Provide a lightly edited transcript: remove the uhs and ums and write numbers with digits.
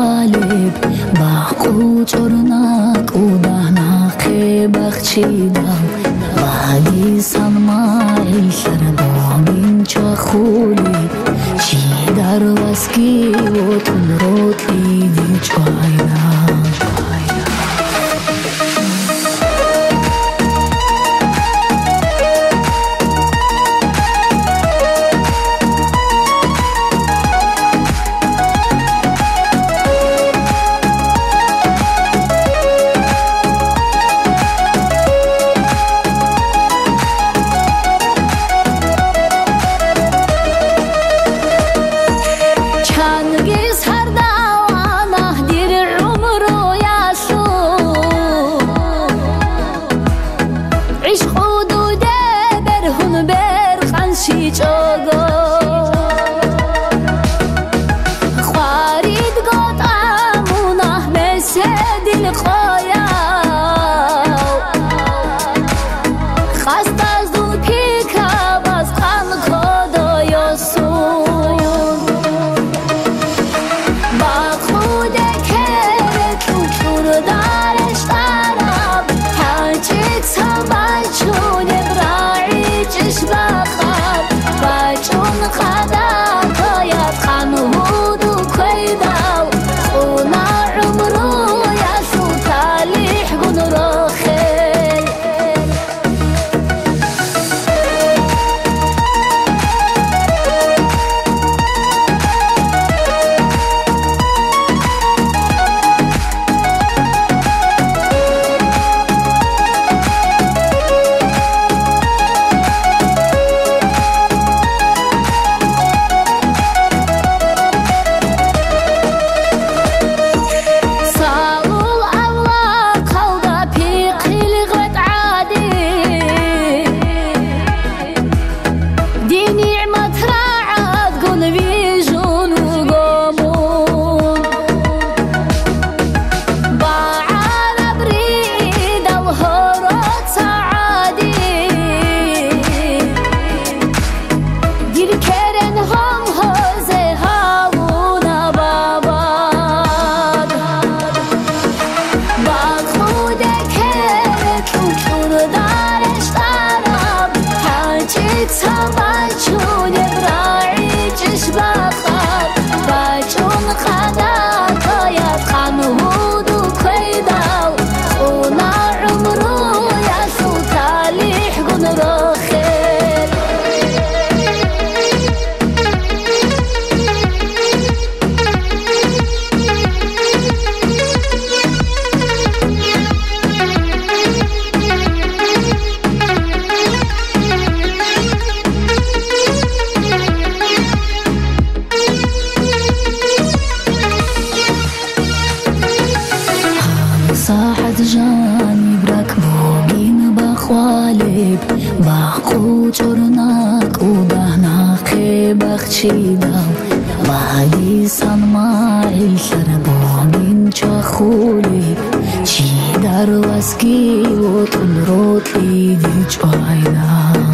بخوالب بخو چرنک او دهناق بخچیدم وادی سنمای سربامین چخولی چی در وسکی و تن رو دیدی چاینا صاحت جانی برک بوگین بخوالب بخو چرنک او دهناق بخچیدم وادی سنمای سربامین چخولی چی در وسکی و تن رو دیدی چاینا